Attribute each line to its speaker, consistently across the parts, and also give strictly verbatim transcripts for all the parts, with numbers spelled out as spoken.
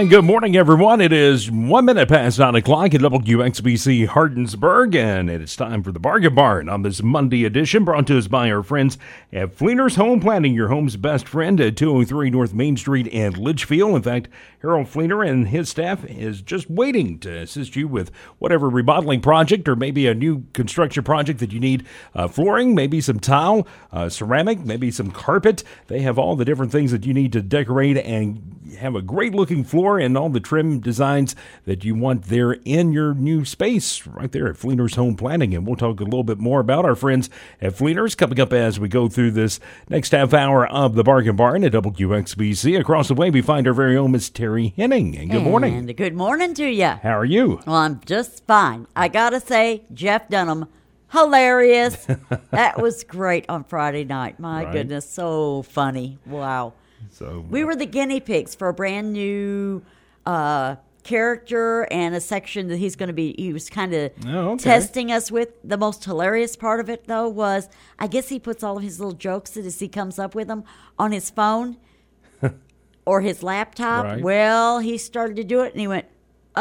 Speaker 1: And good morning, everyone. It is one minute past nine o'clock at W X B C Hardensburg, and it's time for the Bargain Barn on this Monday edition, brought to us by our friends at Fleener's Home Planning, your home's best friend at two oh three North Main Street in Litchfield. In fact, Harold Fleener and his staff is just waiting to assist you with whatever remodeling project or maybe a new construction project that you need. Uh, flooring, maybe some tile, uh, ceramic, maybe some carpet. They have all the different things that you need to decorate and have a great looking floor and all the trim designs that you want there in your new space right there at Fleener's Home Planning. And we'll talk a little bit more about our friends at Fleener's coming up as we go through this next half hour of the Bargain Barn at W X B C. Across the way, we find our very own Miss Terry Henning. And good
Speaker 2: and
Speaker 1: morning.
Speaker 2: And good morning to you.
Speaker 1: How are you?
Speaker 2: Well, I'm just fine. I got to say, Jeff Dunham, hilarious. That was great on Friday night. My
Speaker 1: Right.
Speaker 2: goodness, so funny. Wow.
Speaker 1: So
Speaker 2: We were the guinea pigs for a brand new uh, character and a section that he's going to be, he was kind of
Speaker 1: Oh, okay.
Speaker 2: testing us with. The most hilarious part of it, though, was I guess he puts all of his little jokes that as he comes up with them on his phone or his laptop.
Speaker 1: Right.
Speaker 2: Well, he started to do it, and he went,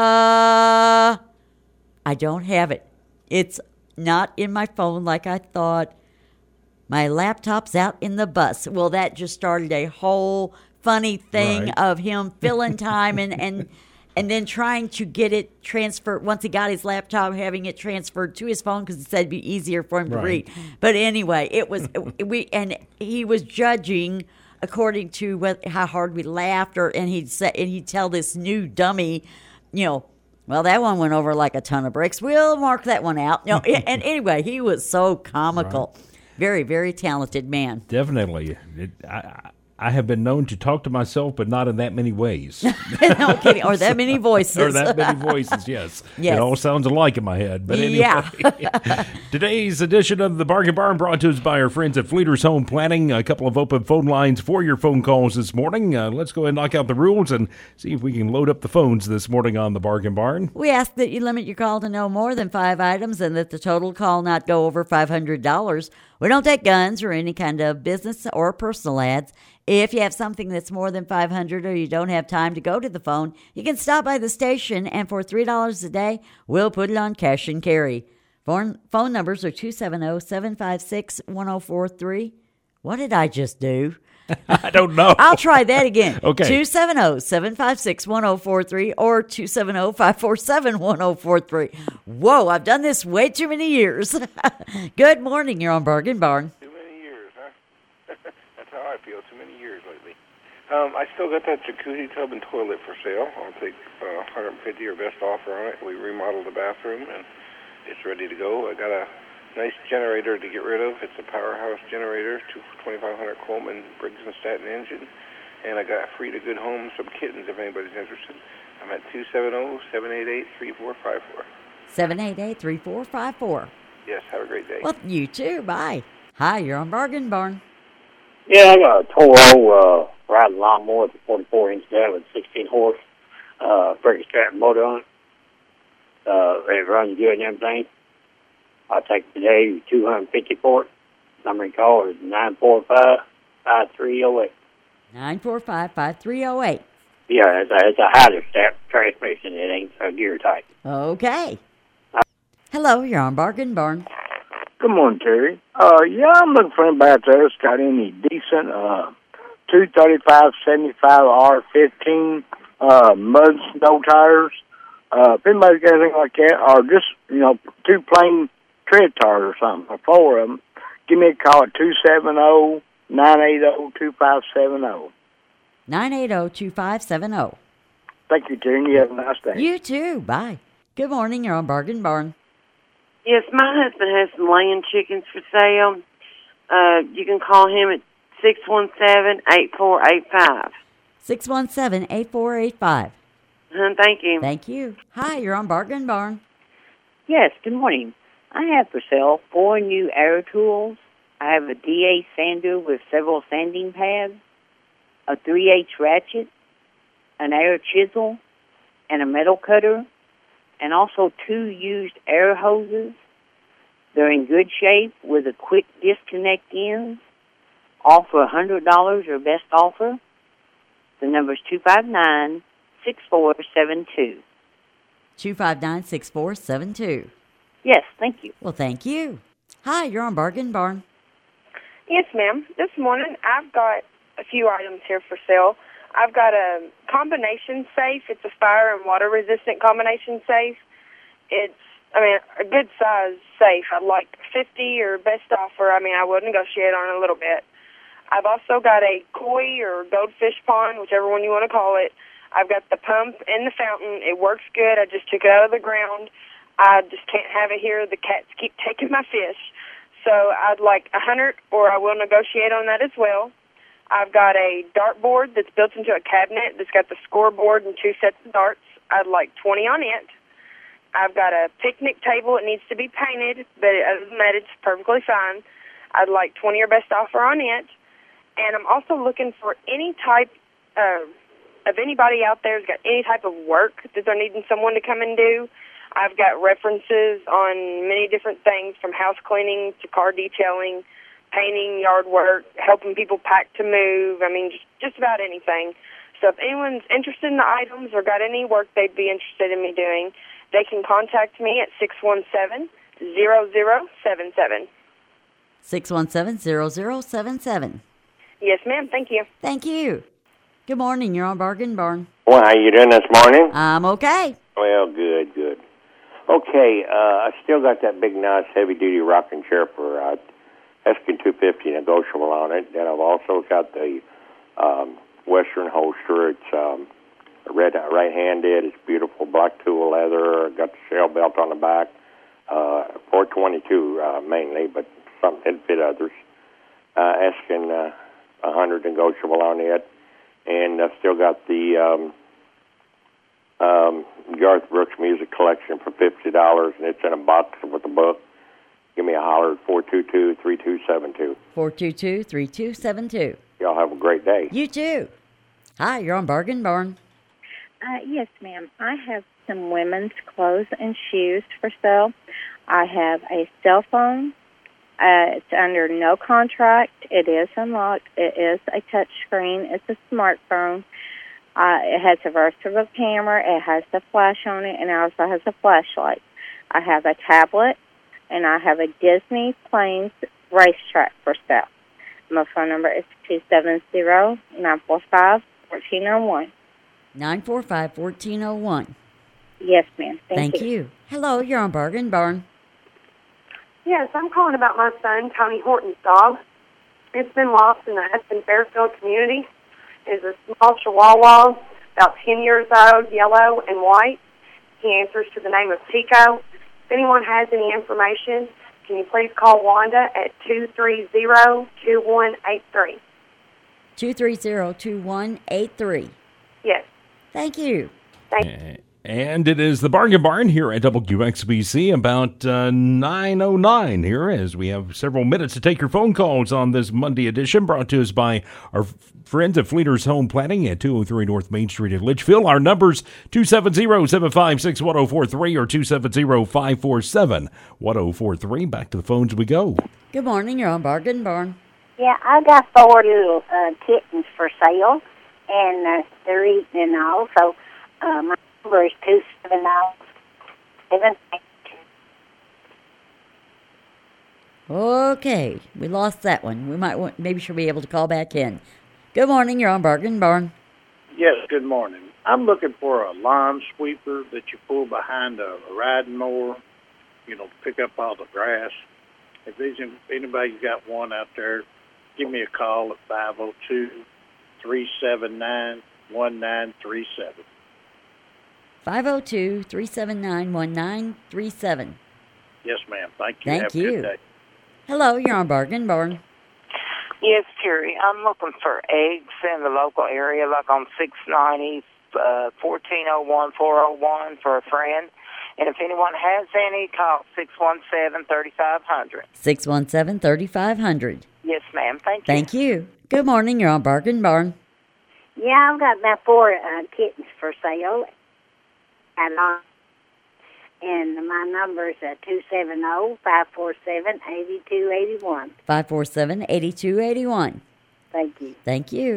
Speaker 2: uh, I don't have it. It's not in my phone like I thought. My laptop's out in the bus. Well, that just started a whole funny thing
Speaker 1: Right.
Speaker 2: of him filling time and, and and then trying to get it transferred. Once he got his laptop, having it transferred to his phone because he said it'd be easier for him to
Speaker 1: Right.
Speaker 2: read. But anyway, it was we and he was judging according to what, how hard we laughed, or and he'd say and he'd tell this new dummy, you know. Well, that one went over like a ton of bricks. We'll mark that one out. No, and anyway, he was so comical.
Speaker 1: Right.
Speaker 2: Very, very talented man.
Speaker 1: Definitely. It, I, I have been known to talk to myself, but not in that many ways.
Speaker 2: No kidding. Or that many voices.
Speaker 1: Or that many voices, yes.
Speaker 2: Yes.
Speaker 1: It all sounds alike in my head. But anyway,
Speaker 2: Yeah.
Speaker 1: today's edition of the Bargain Barn brought to us by our friends at Fleener's Home Planning. A couple of open phone lines for your phone calls this morning. Uh, let's go ahead and knock out the rules and see if we can load up the phones this morning on the Bargain Barn.
Speaker 2: We ask that you limit your call to no more than five items and that the total call not go over five hundred dollars. We don't take guns or any kind of business or personal ads. If you have something that's more than five hundred dollars or you don't have time to go to the phone, you can stop by the station, and for three dollars a day, we'll put it on cash and carry. Phone, phone numbers are two seven zero, seven five six, one zero four three. What did I just do?
Speaker 1: I don't know.
Speaker 2: I'll try that again.
Speaker 1: Okay.
Speaker 2: two seven zero, seven five six, one zero four three or two seven zero, five four seven, one zero four three. Whoa, I've done this way too many years. Good morning. You're on Bargain Barn.
Speaker 3: Too many years, huh? That's how I feel. Too many years lately. Um, I still got that jacuzzi tub and toilet for sale. I'll take uh, one hundred fifty dollars or best offer on it. We remodeled the bathroom, and it's ready to go. I got a nice generator to get rid of. It's a powerhouse generator, twenty-five hundred Coleman Briggs and Stratton engine. And I got free to Good Home some kittens if anybody's interested. I'm at two seven zero, seven eight eight, three four five four.
Speaker 2: seven eight eight, three four five four.
Speaker 3: Yes, have a great day.
Speaker 2: Well, you too. Bye. Hi, you're on Bargain Barn.
Speaker 4: Yeah, I got a Toro uh, riding lawnmower with a forty-four inch dial with sixteen horse, uh, Briggs Stratton motor on it. Uh, it runs good and everything. I'll take today two hundred fifty for it. Number to call is nine four five, five three zero eight.
Speaker 2: nine four five, five three zero eight.
Speaker 4: Yeah, it's a, it's a highly stacked transmission. It ain't a gear type.
Speaker 2: Okay. Hello, you're on Bargain Barn.
Speaker 5: Good morning, Terry. Uh, yeah, I'm looking for anybody out there that's got any decent uh, two thirty-five seventy-five R fifteen uh, mud snow tires. Uh, if anybody's got anything like that, or just, you know, two plain tread tires or something, or four of them, give me a call at two seven zero, nine eight zero, two five seven zero.
Speaker 2: nine eight zero, two five seven zero.
Speaker 5: Thank you, Terry, and you have a nice day.
Speaker 2: You too. Bye. Good morning. You're on Bargain Barn.
Speaker 6: Yes, my husband has some laying chickens for sale. Uh, you can call him at six one seven, eight four eight five.
Speaker 2: six one seven, eight four eight five.
Speaker 6: Uh, thank you.
Speaker 2: Thank you. Hi, you're on Bargain Barn.
Speaker 7: Yes, good morning. I have for sale four new air tools. I have a D A sander with several sanding pads, a three H ratchet, an air chisel, and a metal cutter, and also two used air hoses. They're in good shape with a quick disconnect ends. Offer one hundred dollars or best offer. The number is two five nine, six four seven two.
Speaker 2: two five nine, six four seven two.
Speaker 7: Yes, thank you.
Speaker 2: Well, thank you. Hi, you're on Bargain Barn.
Speaker 8: Yes, ma'am. This morning I've got a few items here for sale. I've got a combination safe. It's a fire and water resistant combination safe. It's, I mean, a good size safe. I'd like fifty or best offer. I mean, I will negotiate on it a little bit. I've also got a koi or goldfish pond, whichever one you want to call it. I've got the pump and the fountain. It works good. I just took it out of the ground. I just can't have it here. The cats keep taking my fish. So I'd like a hundred, or I will negotiate on that as well. I've got a dartboard that's built into a cabinet that's got the scoreboard and two sets of darts. I'd like twenty on it. I've got a picnic table. It needs to be painted, but other than that, it's perfectly fine. I'd like twenty or best offer on it. And I'm also looking for any type uh, of anybody out there who's got any type of work that they're needing someone to come and do. I've got references on many different things, from house cleaning to car detailing, painting, yard work, helping people pack to move. I mean, just, just about anything. So if anyone's interested in the items or got any work they'd be interested in me doing, they can contact me at six one seven, zero zero seven seven.
Speaker 2: six one seven, zero zero seven seven.
Speaker 8: Yes, ma'am. Thank you.
Speaker 2: Thank you. Good morning. You're on Bargain Barn.
Speaker 9: Well, how you doing this morning?
Speaker 2: I'm okay.
Speaker 9: Well, good, good. Okay, uh, I still got that big, nice, heavy-duty rocking chair for uh, Eskin two fifty negotiable on it. Then I've also got the um, Western holster. It's um, red, right-handed. It's beautiful black tool leather. Got the shell belt on the back. Uh, four twenty-two uh, mainly, but some did fit others. Uh, Eskin uh, one hundred negotiable on it. And I've still got the um, um, Garth Brooks Music Collection for fifty dollars, and it's in a box with a book. Give me a holler at four two two, three two seven two.
Speaker 2: four two two, three two seven two.
Speaker 9: Y'all have a great day.
Speaker 2: You too. Hi, you're on Bargain Barn.
Speaker 10: Uh, yes, ma'am. I have some women's clothes and shoes for sale. I have a cell phone. Uh, it's under no contract. It is unlocked. It is a touch screen. It's a smartphone. Uh, it has a versatile camera. It has the flash on it, and it also has a flashlight. I have a tablet, and I have a Disney Plains racetrack for sale. My phone number is two seven zero, nine four five, one four zero one.
Speaker 2: nine four five, one four zero one.
Speaker 10: Yes, ma'am. Thank,
Speaker 2: Thank
Speaker 10: you.
Speaker 2: you. Hello, you're on Bargain Barn.
Speaker 8: Yes, I'm calling about my son, Tony Horton's dog. It's been lost in the Espen Fairfield community. It's a small Chihuahua, about ten years old, yellow and white. He answers to the name of Tico. If anyone has any information, can you please call Wanda at two three zero, two one eight three.
Speaker 2: two three zero, two one eight three.
Speaker 8: Yes.
Speaker 2: Thank you.
Speaker 8: Thank
Speaker 1: you. And it is the Bargain Barn here at W Q X B C, about uh, nine oh nine here, as we have several minutes to take your phone calls on this Monday edition, brought to us by our f- friends at Fleener's Home Planning at two oh three North Main Street in Litchfield. Our numbers, two seven zero, seven five six, one oh four three or two seven zero, five four seven, one oh four three. Back to the phones we go.
Speaker 2: Good morning, you're on Bargain Barn.
Speaker 11: Yeah, I got four little uh, kittens for sale, and uh, they're eating and all, so uh, my number is two seven zero, seven eight two.
Speaker 2: Okay, we lost that one. We might want, maybe she'll be able to call back in. Good morning, you're on Bargain Barn.
Speaker 12: Yes, good morning. I'm looking for a lawn sweeper that you pull behind a, a riding mower, you know, pick up all the grass. If there's anybody's got one out there, give me a call at five oh two, three seven nine, one nine three seven.
Speaker 2: five oh two, three seven nine, one nine three seven.
Speaker 12: Yes, ma'am. Thank you.
Speaker 2: Thank
Speaker 12: Have
Speaker 2: you.
Speaker 12: a good day.
Speaker 2: Hello, you're on Bargain Barn.
Speaker 13: Yes, Terry. I'm looking for eggs in the local area, like on six ninety, uh, fourteen oh one, four oh one for a friend. And if anyone has any, call six one seven, three five zero zero.
Speaker 2: six one seven, three five zero zero.
Speaker 13: Yes, ma'am. Thank you.
Speaker 2: Thank you. Good morning, you're on Bargain Barn.
Speaker 11: Yeah, I've got about four uh, kittens for sale, and uh, and my number is uh, two seven zero, five four seven, eight two eight one.
Speaker 2: five four seven, eight two eight one.
Speaker 11: Thank you.
Speaker 2: Thank you.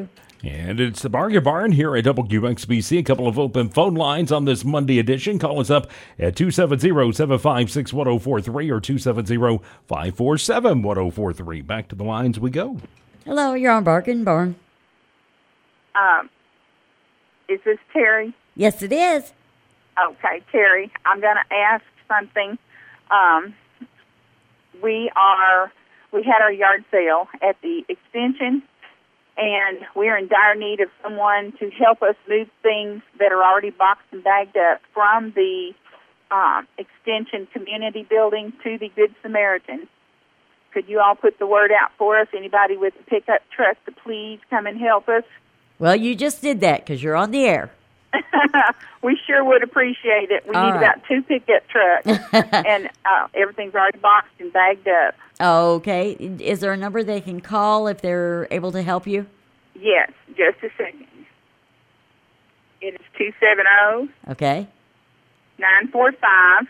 Speaker 1: And it's the Bargain Barn here at W X B C. A couple of open phone lines on this Monday edition. Call us up at two seven zero, seven five six, one zero four three or two seven zero, five four seven, one zero four three. Back to the lines we go.
Speaker 2: Hello, you're on Bargain Barn.
Speaker 14: Um, is this Terry?
Speaker 2: Yes, it is.
Speaker 14: Okay, Terry, I'm going to ask something. Um, we are, we had our yard sale at the extension, and we're in dire need of someone to help us move things that are already boxed and bagged up from the um, extension community building to the Good Samaritan. Could you all put the word out for us? Anybody with a pickup truck to please come and help us?
Speaker 2: Well, you just did that because you're on the air.
Speaker 14: We sure would appreciate it. We
Speaker 2: all
Speaker 14: need
Speaker 2: right.
Speaker 14: about two pickup trucks, and uh, everything's already boxed and bagged up.
Speaker 2: Okay. Is there a number they can call if they're able to help you?
Speaker 14: Yes, just a second. It is two seven zero,
Speaker 2: Okay.
Speaker 14: nine four five,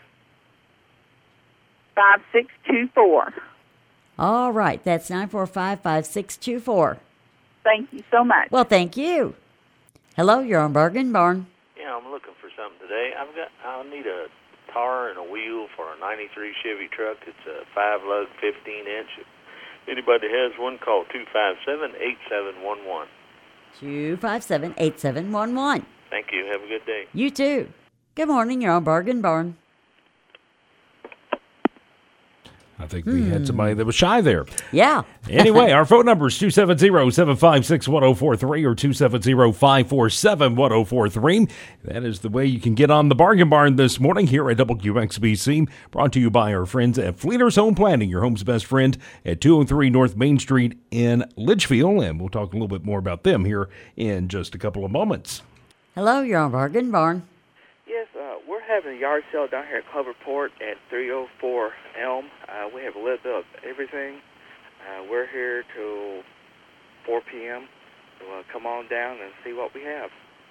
Speaker 14: five six two four.
Speaker 2: All right. That's nine four five, five six two four.
Speaker 14: Thank you so much.
Speaker 2: Well, thank you. Hello, you're on Bargain Barn.
Speaker 15: Yeah, I'm looking for something today. I've got. I need a tar and a wheel for a ninety-three Chevy truck. It's a five-lug, fifteen inch. If anybody has one, call two five seven, eight seven one one.
Speaker 2: two five seven, eight seven one one.
Speaker 15: Thank you. Have a good day.
Speaker 2: You too. Good morning, you're on Bargain Barn.
Speaker 1: I think we had somebody that was shy there.
Speaker 2: Yeah.
Speaker 1: Anyway, our phone number is two seven zero, seven five six, one zero four three or two seven zero, five four seven, one zero four three. That is the way you can get on the Bargain Barn this morning here at W X B C. Brought to you by our friends at Fleener's Home Planning, your home's best friend at two oh three North Main Street in Litchfield. And we'll talk a little bit more about them here in just a couple of moments.
Speaker 2: Hello, you're on Bargain Barn.
Speaker 16: Yes, uh, we're having a yard sale down here at Cloverport at three oh four Elm. Uh, we have a little bit of everything. Uh, we're here till four p.m. So uh, come on down and see what we have.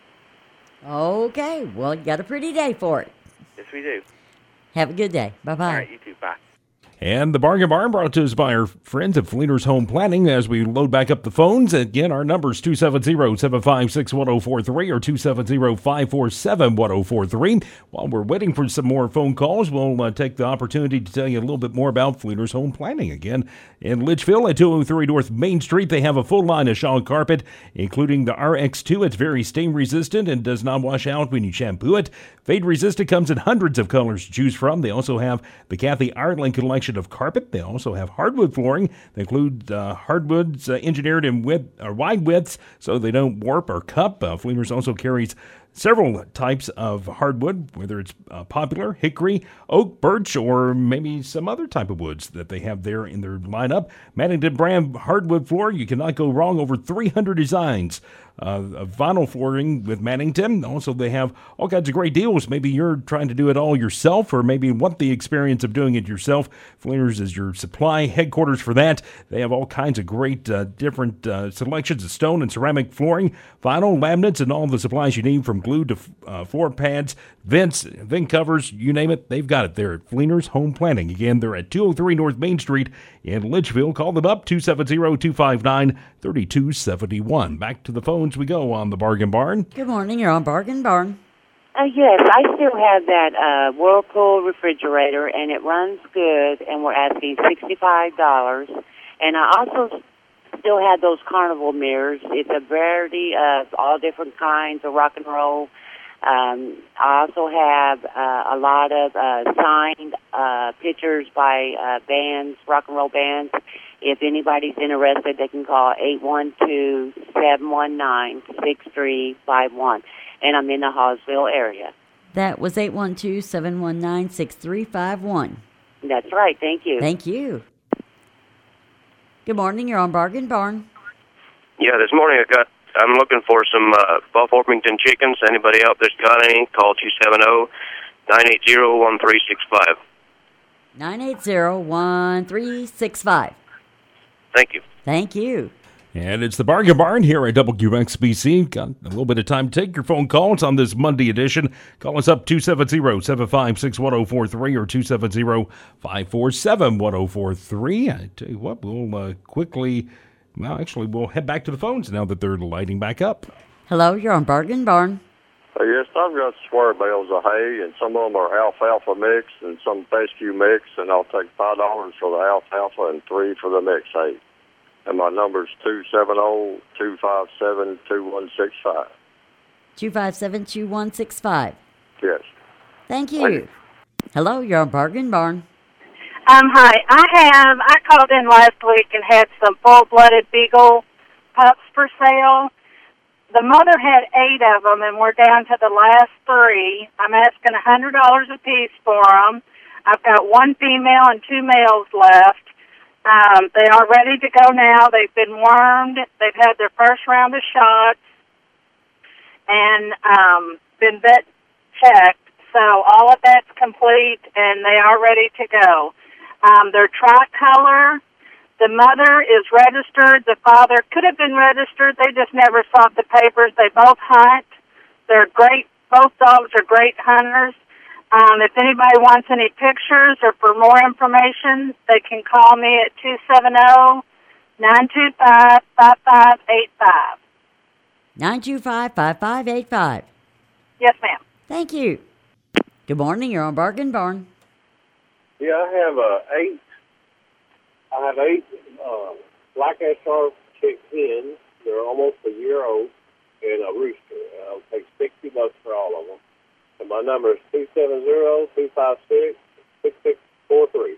Speaker 2: Okay. Well, you got a pretty day for it.
Speaker 16: Yes, we do.
Speaker 2: Have a good day. Bye-bye.
Speaker 16: All right, you too. Bye.
Speaker 1: And the Bargain Barn brought to us by our friends at Fleener's Home Planning. As we load back up the phones, again, our number is two seven zero, seven five six, one zero four three or two seven zero, five four seven, one zero four three. While we're waiting for some more phone calls, we'll uh, take the opportunity to tell you a little bit more about Fleener's Home Planning. Again, in Litchfield at two oh three North Main Street, they have a full line of Shaw carpet, including the R X two. It's very stain-resistant and does not wash out when you shampoo it. Fade-resistant comes in hundreds of colors to choose from. They also have the Kathy Ireland collection of carpet. They also have hardwood flooring. They include uh, hardwoods uh, engineered in width, or wide widths so they don't warp or cup. Uh, Fleener's also carries several types of hardwood, whether it's uh, poplar, hickory, oak, birch, or maybe some other type of woods that they have there in their lineup. Mannington brand hardwood floor, you cannot go wrong. Over three hundred designs uh, of vinyl flooring with Mannington. Also, they have all kinds of great deals. Maybe you're trying to do it all yourself, or maybe want the experience of doing it yourself. Fleener's is your supply headquarters for that. They have all kinds of great uh, different uh, selections of stone and ceramic flooring, vinyl, laminates, and all the supplies you need, from glue to uh, floor pads, vents, vent covers, you name it. They've got it there at Fleener's Home Planning. Again, they're at two oh three North Main Street in Litchfield. Call them up, two seven zero, two five nine, three two seven one. Back to the phones we go on the Bargain Barn.
Speaker 2: Good morning, you're on Bargain Barn.
Speaker 13: Uh, yes, I still have that uh, Whirlpool refrigerator, and it runs good, and we're asking sixty-five dollars. And I also still have those Carnival mirrors. It's a variety of all different kinds of rock and roll. Um, I also have uh, a lot of uh, signed uh, pictures by uh, bands, rock and roll bands. If anybody's interested, they can call eight one two, seven one nine, six three five one. And I'm in the Hallsville area.
Speaker 2: That was eight one two, seven one nine, six three five one.
Speaker 13: That's right. Thank you.
Speaker 2: Thank you. Good morning, you're on Bargain Barn.
Speaker 17: Yeah, this morning I got, I'm looking for some uh, Buff Orpington chickens. Anybody out there's got any, call two seven zero, nine eight zero, one three six five.
Speaker 2: nine eight zero, one three six five.
Speaker 17: Thank you.
Speaker 2: Thank you.
Speaker 1: And it's the Bargain Barn here at W X B C. Got a little bit of time to take your phone calls on this Monday edition. Call us up two seven zero, seven five six, one zero four three or two seven zero, five four seven, one zero four three. I tell you what, we'll uh, quickly Well, actually, we'll head back to the phones now that they're lighting back up.
Speaker 2: Hello, you're on Bargain Barn.
Speaker 18: Uh, yes, I've got square bales of hay, and some of them are alfalfa mix and some fescue mix, and I'll take five dollars for the alfalfa and three for the mix hay. And my number's two seven zero, two five seven, two one six five.
Speaker 2: two five seven, two one six five.
Speaker 18: Yes.
Speaker 2: Thank you. Hello, you're on Bargain Barn.
Speaker 19: Um, hi. I have, I called in last week and had some full-blooded beagle pups for sale. The mother had eight of them, and we're down to the last three. I'm asking one hundred dollars a piece for them. I've got one female and two males left. Um, they are ready to go now. They've been wormed. They've had their first round of shots and um, been vet checked. So all of that's complete, and they are ready to go. Um, they're tricolor. The mother is registered. The father could have been registered. They just never saw the papers. They both hunt. They're great. Both dogs are great hunters. Um, if anybody wants any pictures or for more information, they can call me at two seven zero, nine two five, five five eight five.
Speaker 2: nine two five, five five eight five.
Speaker 19: Yes, ma'am.
Speaker 2: Thank you. Good morning, you're on Bargain Barn.
Speaker 20: Yeah, I have uh, eight. I have eight uh, black S R chick hens. They're almost a year old, and a rooster. I'll take sixty bucks for all of them. And my number is two seven zero, two five six, six six four three.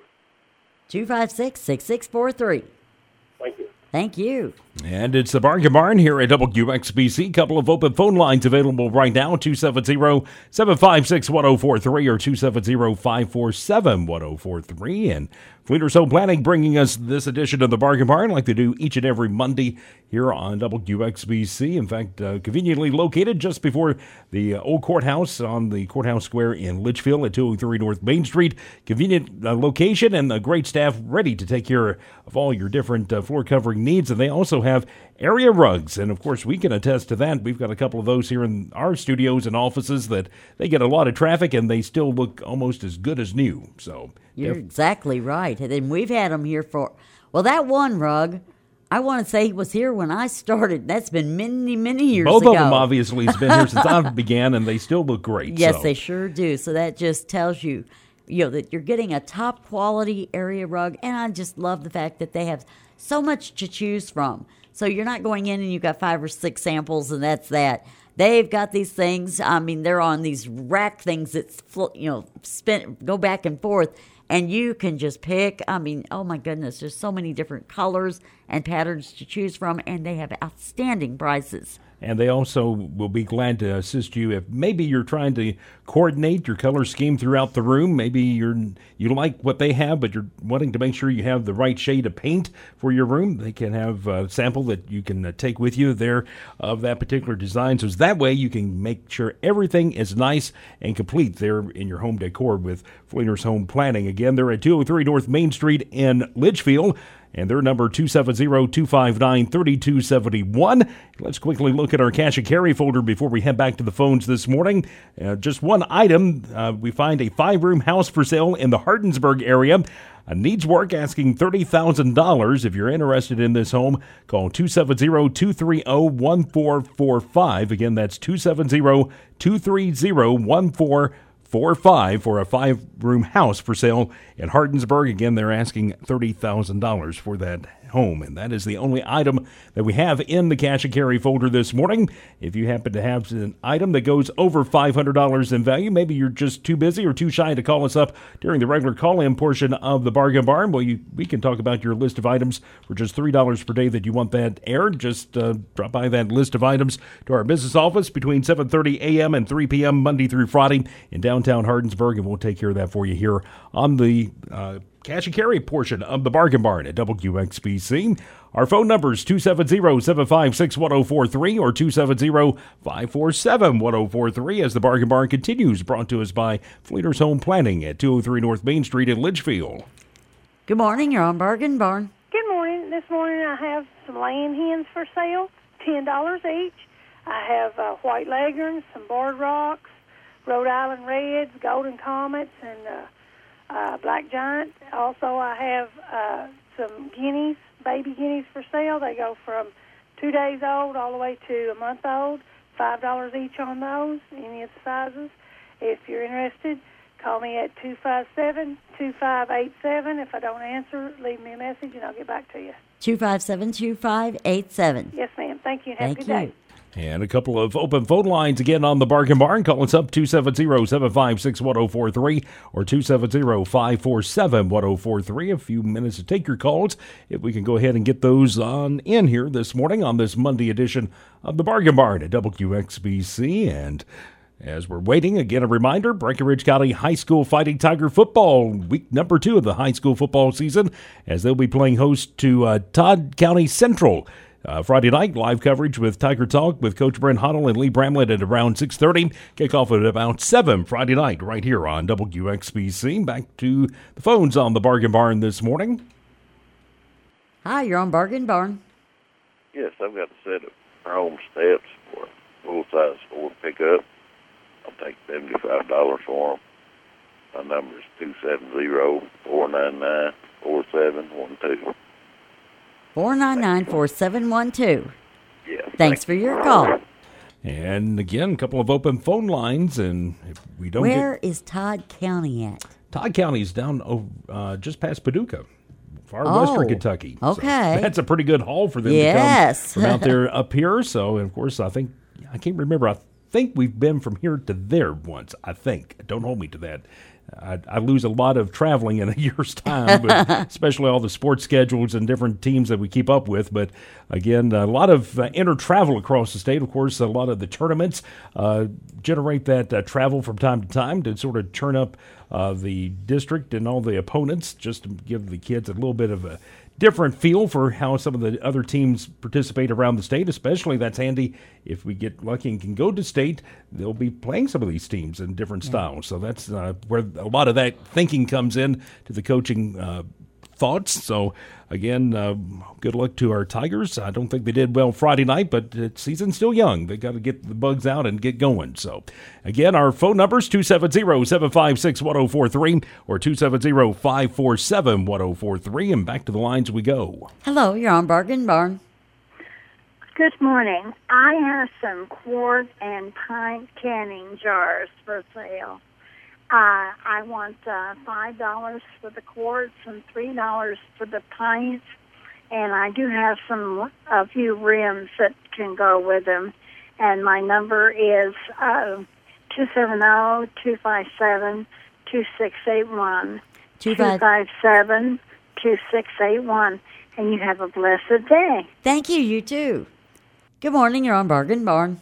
Speaker 2: two five six, six six four three.
Speaker 20: Thank you.
Speaker 2: Thank you.
Speaker 1: And it's the Bargain Barn here at W X B C. Couple of open phone lines available right now, two seven zero, seven five six, one zero four three or two seven zero, five four seven, one zero four three. And Fleener's Home Planning bringing us this edition of the Bargain Barn like they do each and every Monday here on W X B C. In fact, uh, conveniently located just before the uh, old courthouse on the Courthouse Square in Litchfield at two oh three North Main Street. Convenient uh, location and a great staff ready to take care of all your different uh, floor covering needs. And they also have area rugs. And, of course, we can attest to that. We've got a couple of those here in our studios and offices that they get a lot of traffic and they still look almost as good as new. So
Speaker 2: You're
Speaker 1: def-
Speaker 2: exactly right. And then we've had them here for, well, that one rug, I want to say he was here when I started. That's been many, many years
Speaker 1: Both
Speaker 2: ago.
Speaker 1: of them obviously has been here since I began, and they still look great.
Speaker 2: Yes,
Speaker 1: so.
Speaker 2: they sure do. So that just tells you, you know, that you're getting a top quality area rug. And I just love the fact that they have so much to choose from. So you're not going in and you've got five or six samples and that's that. They've got these things. I mean, they're on these rack things that, you know, spin, go back and forth. And you can just pick. I mean, oh my goodness, there's so many different colors and patterns to choose from. And they have outstanding prices.
Speaker 1: And they also will be glad to assist you if maybe you're trying to coordinate your color scheme throughout the room. Maybe you're you like what they have, but you're wanting to make sure you have the right shade of paint for your room. They can have a sample that you can uh, take with you there of that particular design. So that way you can make sure everything is nice and complete there in your home decor with Fleener's Home Planning. Again, they're at two oh three North Main Street in Litchfield. And their number, two seven zero, two five nine, three two seven one. Let's quickly look at our cash and carry folder before we head back to the phones this morning. Uh, just one item. Uh, we find a five-room house for sale in the Hardinsburg area. Uh, needs work, asking thirty thousand dollars. If you're interested in this home, call two seven zero, two three zero, one four four five. Again, that's two seven zero, two three zero, one four four five for a five-room house for sale in Hardinsburg. Again, they're asking thirty thousand dollars for that home, and that is the only item that we have in the cash and carry folder this morning. If you happen to have an item that goes over five hundred dollars in value, maybe you're just too busy or too shy to call us up during the regular call-in portion of the Bargain Barn, well, you, we can talk about your list of items for just three dollars per day that you want that aired. Just uh, drop by that list of items to our business office between seven thirty a.m. and three p.m. Monday through Friday in downtown Hardinsburg, and we'll take care of that for you here on the uh, cash and carry portion of the Bargain Barn at W X B C. Our phone number is two seven zero, seven five six, one zero four three or two seven zero, five four seven, one zero four three as the Bargain Barn continues, brought to us by Fleener's Home Planning at two oh three North Main Street in Litchfield.
Speaker 2: Good morning, you're on Bargain Barn.
Speaker 21: Good morning. This morning I have some laying hens for sale, ten dollars each. I have uh, white leghorns, some barred rocks, Rhode Island Reds, Golden Comets, and uh, uh, Black Giant. Also, I have uh, some guineas, baby guineas for sale. They go from two days old all the way to a month old. five dollars each on those, any of the sizes. If you're interested, call me at two five seven, two five eight seven. If I don't answer, leave me a message and I'll get back to you.
Speaker 2: two five seven, two five eight seven.
Speaker 21: Yes, ma'am. Thank you and have
Speaker 2: Thank
Speaker 21: a good day.
Speaker 2: you.
Speaker 1: And a couple of open phone lines again on the Bargain Barn. Call us up two seven zero, seven five six, one zero four three or two seven zero, five four seven, one zero four three. A few minutes to take your calls. If we can go ahead and get those on in here this morning on this Monday edition of the Bargain Barn at W Q X B C. And as we're waiting, again, a reminder, Breckenridge County High School Fighting Tiger football, week number two of the high school football season, as they'll be playing host to uh, Todd County Central. Uh, Friday night, live coverage with Tiger Talk with Coach Brent Huddle and Lee Bramlett at around six thirty. Kickoff at about seven Friday night right here on W Q X B C. Back to the phones on the Bargain Barn this morning.
Speaker 2: Hi, you're on Bargain Barn.
Speaker 3: Yes, I've got a set of chrome steps for a full-size Ford pickup. I'll take seventy-five dollars for them. My number is two seven zero, four nine nine, four seven one two.
Speaker 2: four nine nine, four seven one two.
Speaker 3: Yeah.
Speaker 2: Thanks for your call.
Speaker 1: And again, a couple of open phone lines, and if we don't
Speaker 2: Where
Speaker 1: get...
Speaker 2: is Todd County at?
Speaker 1: Todd County is down oh, uh, just past Paducah, far
Speaker 2: Oh,
Speaker 1: western Kentucky. So
Speaker 2: okay.
Speaker 1: that's a pretty good haul for them
Speaker 2: Yes.
Speaker 1: to come from out there up here. So, of course, I think, I can't remember, I think we've been from here to there once, I think. Don't hold me to that. I, I lose a lot of traveling in a year's time, but especially all the sports schedules and different teams that we keep up with. But again, a lot of uh, inter-travel across the state. Of course, a lot of the tournaments uh, generate that uh, travel from time to time to sort of turn up uh, the district and all the opponents, just to give the kids a little bit of a different feel for how some of the other teams participate around the state. Especially, that's handy if we get lucky and can go to state. They'll be playing some of these teams in different yeah. styles. So that's uh, where a lot of that thinking comes in to the coaching uh, thoughts. So again, uh, good luck to our Tigers. I don't think they did well Friday night, but the season's still young. They got to get the bugs out and get going. So again, our phone numbers two seven zero, seven five six, one zero four three or two seven zero, five four seven, one zero four three, and back to the lines we go.
Speaker 2: Hello, you're on Bargain Barn.
Speaker 11: Good morning. I have some quart and pint canning jars for sale. Uh, I want uh, five dollars for the quarts and three dollars for the pints, and I do have some a few rims that can go with them. And my number is uh, two seven zero, two five seven, two six eight one. two five seven, two six eight one. And you have a blessed day.
Speaker 2: Thank you. You too. Good morning. You're on Bargain Barn.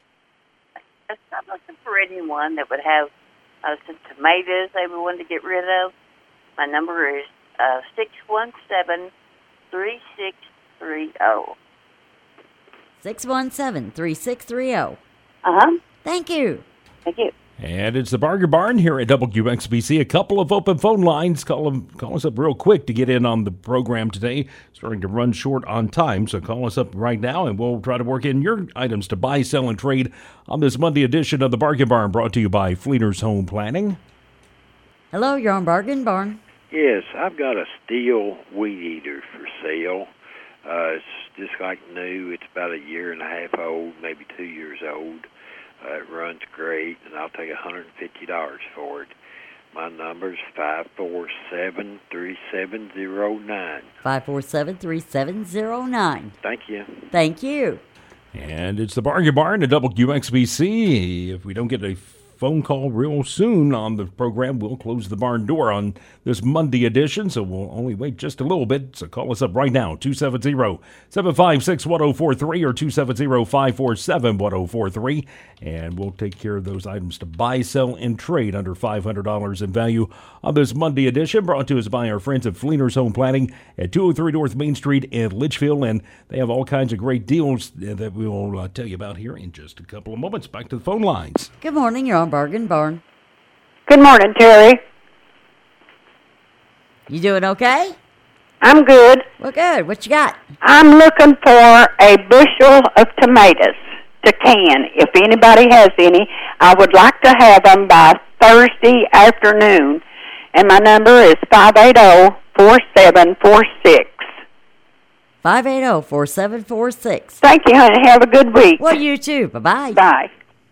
Speaker 22: I'm looking for anyone that would have Uh, some tomatoes they would want to get rid of. My number is uh, six one seven, three six three zero.
Speaker 2: six one seven, three six three zero.
Speaker 22: Uh-huh.
Speaker 2: Thank you.
Speaker 22: Thank you.
Speaker 1: And it's the Bargain Barn here at W Q X B C. A couple of open phone lines. Call them, call us up real quick to get in on the program today. Starting to run short on time, so call us up right now, and we'll try to work in your items to buy, sell, and trade on this Monday edition of the Bargain Barn, brought to you by Fleener's Home Planning.
Speaker 2: Hello, you're on Bargain Barn.
Speaker 23: Yes, I've got a steel weed eater for sale. Uh, it's just like new. It's about a year and a half old, maybe two years old. Uh, it runs great, and I'll take one hundred fifty dollars for it. My number's five four seven, three seven zero nine.
Speaker 2: five four seven, three seven zero nine.
Speaker 23: Thank you.
Speaker 2: Thank you.
Speaker 1: And it's the Bargain Barn at W Q X B C. If we don't get a phone call real soon on the program, we'll close the barn door on this Monday edition, so we'll only wait just a little bit. So call us up right now, two seven zero, seven five six, one zero four three or two seven zero, five four seven, one zero four three, and we'll take care of those items to buy, sell, and trade under five hundred dollars in value on this Monday edition, brought to us by our friends at Fleener's Home Planning at two oh three North Main Street in Litchfield, and they have all kinds of great deals that we will uh, tell you about here in just a couple of moments. Back to the phone lines.
Speaker 2: Good morning, you're on Bargain Barn.
Speaker 24: Good morning, Terry.
Speaker 2: You doing okay?
Speaker 24: I'm good.
Speaker 2: Well, good. What you got?
Speaker 24: I'm looking for a bushel of tomatoes to can. If anybody has any, I would like to have them by Thursday afternoon. And my number is five eight zero, four seven four six.
Speaker 2: five eight zero, four seven four six.
Speaker 24: Thank you, honey. Have a good week.
Speaker 2: Well, you too. Bye-bye.
Speaker 24: Bye.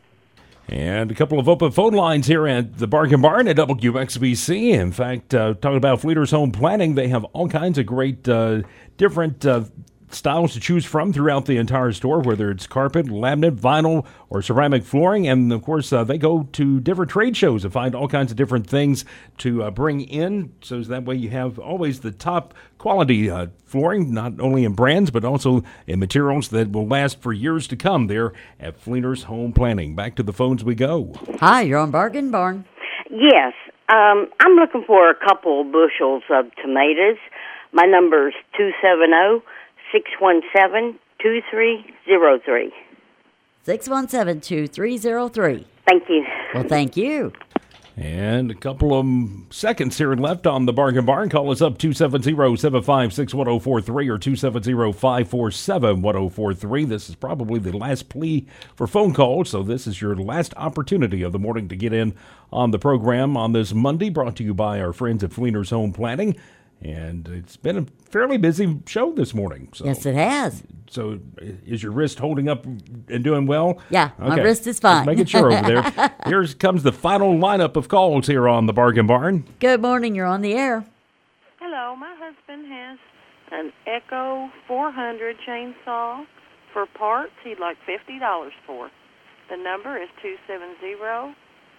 Speaker 1: And a couple of open phone lines here at the Bargain Barn at W X B C. In fact, uh, talking about Fleeter's Home Planning, they have all kinds of great uh, different uh, styles to choose from throughout the entire store, whether it's carpet, laminate, vinyl, or ceramic flooring. And, of course, uh, they go to different trade shows to find all kinds of different things to uh, bring in, so that way you have always the top quality uh, flooring, not only in brands, but also in materials that will last for years to come there at Fleeter's Home Planning. Back to the phones we go.
Speaker 2: Hi, you're on Bargain Barn.
Speaker 4: Yes, um, I'm looking for a couple bushels of tomatoes. My number is two seven zero, six one seven, two three zero three.
Speaker 2: six one seven, two three zero three.
Speaker 4: Thank you.
Speaker 2: Well, thank you.
Speaker 1: And a couple of seconds here left on the Bargain Barn. Call us up two seven zero, seven five six, one zero four three or two seven zero, five four seven, one zero four three. This is probably the last plea for phone calls, so this is your last opportunity of the morning to get in on the program on this Monday, brought to you by our friends at Fleeter's Home Planning. And it's been a fairly busy show this morning. So,
Speaker 2: yes, it has.
Speaker 1: So is your wrist holding up and doing well?
Speaker 2: Yeah,
Speaker 1: okay.
Speaker 2: My wrist is fine.
Speaker 1: Just making sure over there. Here comes the final lineup of calls here on the Bargain Barn.
Speaker 2: Good morning. You're on the air.
Speaker 5: Hello. My husband has an Echo four hundred chainsaw for parts he'd like fifty dollars for. The number is two seven zero,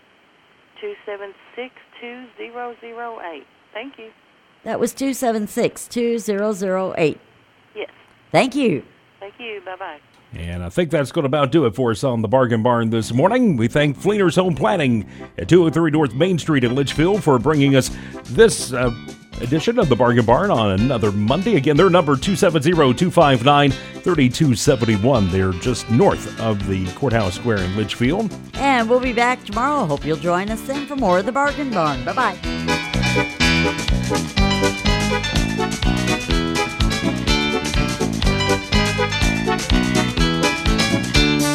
Speaker 5: two seven six, two zero zero eight. Thank you.
Speaker 2: That was two seven six, two zero zero eight.
Speaker 5: Yes.
Speaker 2: Thank you.
Speaker 5: Thank you. Bye-bye.
Speaker 1: And I think that's going to about do it for us on the Bargain Barn this morning. We thank Fleeter's Home Planning at two oh three North Main Street in Litchfield for bringing us this uh, edition of the Bargain Barn on another Monday. Again, their number two seven zero, two five nine, three two seven one. They're just north of the Courthouse Square in Litchfield.
Speaker 2: And we'll be back tomorrow. Hope you'll join us then for more of the Bargain Barn. Bye-bye.